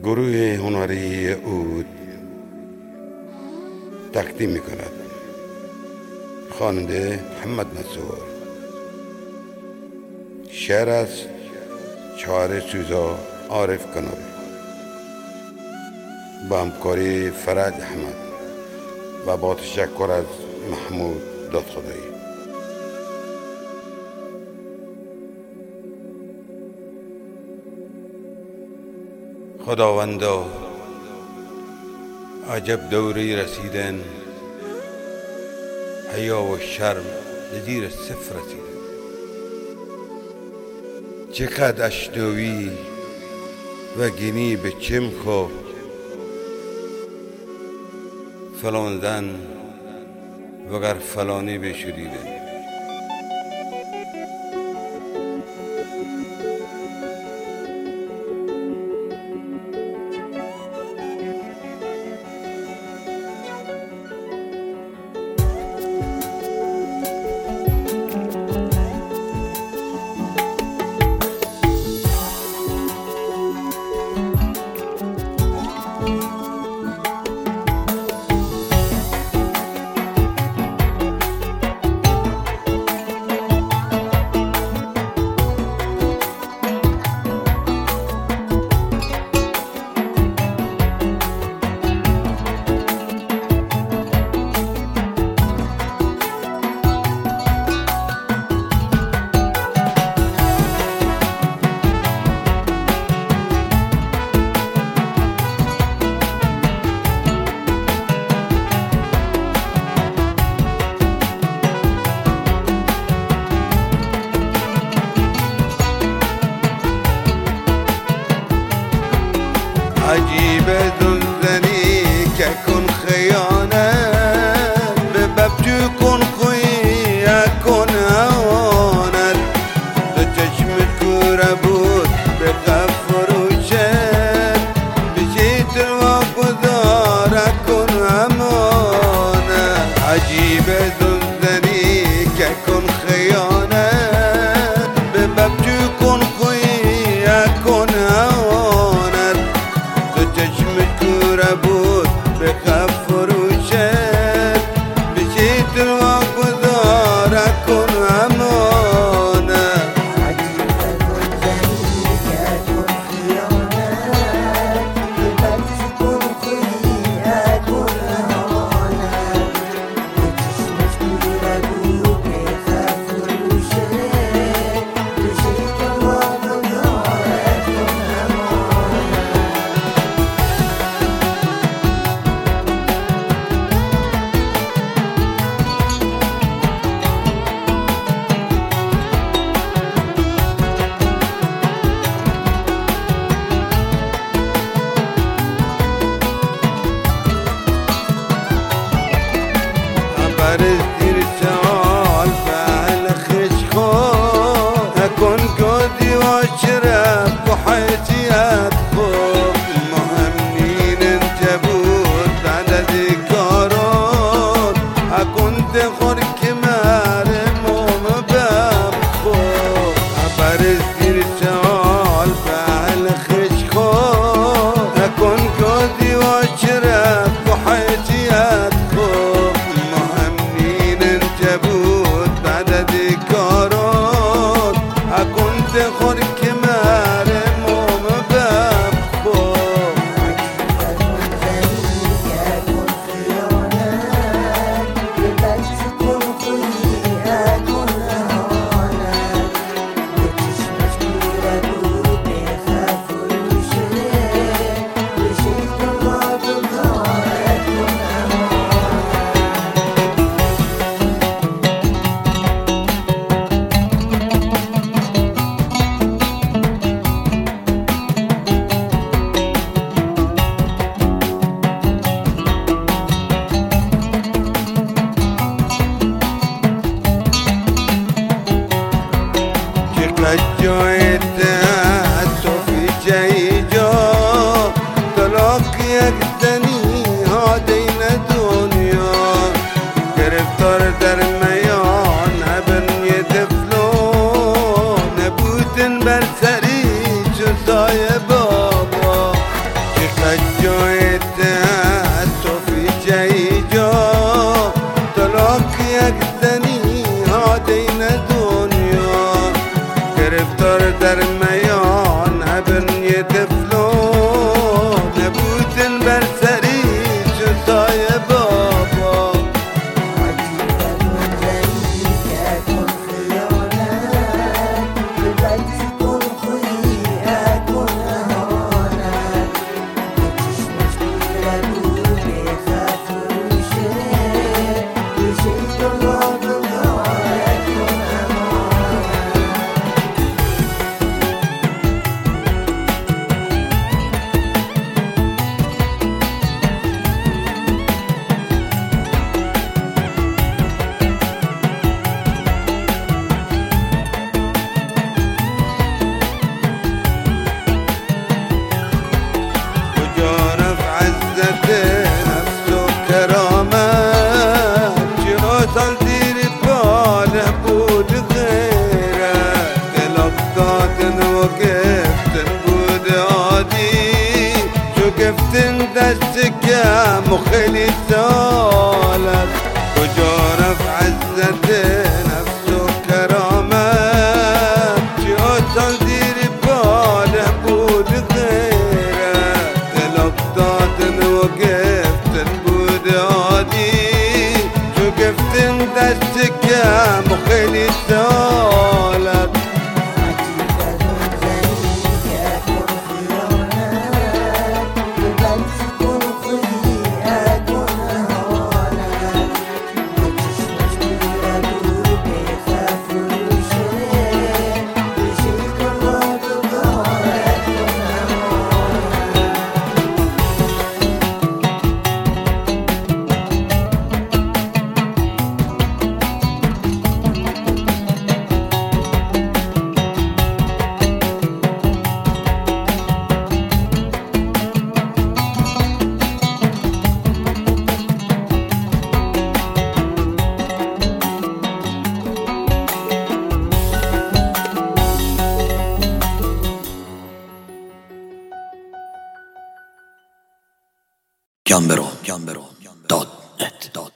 گروه هنری عود تقدیم می کند. خواننده محمد نصور. شعر از شاعر سوزا عارف کنوری با همکاری فرج احمد و با تشکر از محمود دادخدایی. خداوندا عجب دوری رسیدن، حیا و شرم زیر صفر رسیدن. چقدر اشتوی و گینی به چم خو، فلان زن وگر فلانی بشدیدن. عجیب دلزنی که کن خیانه، به ببجو کن خوی کن هوانت. دو چشمت کوره بود به فروشت، بشیت الواقع کن امانت. عجیب دلزنی که کن خیانه، به ببجو کن خوی کن هوانت. بود به فروشت، بشیت الواقع کن امانه. عجیب دلزنی که کن خیانه، به ببجو کن خوی کن هوانت. به چشمش کوره بود به فروشت، بشیت الواقع کن امانه. زیر سوال فعل خشخو، اکن کودی و شرف و حیثیت خوب. مهمین انت بود بعد ذکارات، اکن تخور کمر موم باب خوب. عبر زیر سوال فعل خشخو، اکن کودی و شرف و حیثیت خوب. بود بعد ذکارات، اکن تخور کمر موم باب خوب. عجیب دلزنی که کن خیانه، به ببجو کن خوی کن هوانت. به چشمش کوره بود به فروشت، بشیت الواقع کن امانت. جای تأسف جای جا، طلاق یک زنی ها دین دنیا. گرفتار در میان ابن یه دفلو، نبودن بر سری جزای بابا. یک زنی هادین دنیا گرفتار در میان هبن یه طفلو نبودن بر سری جزای بابا دستك يا مخلي سالك وجارف عزة نفسه كرامات جوتل دير باله بود غيرك تلقطات وقفت بود عادي شقفت دستك يا مخلي سالك Gambero.net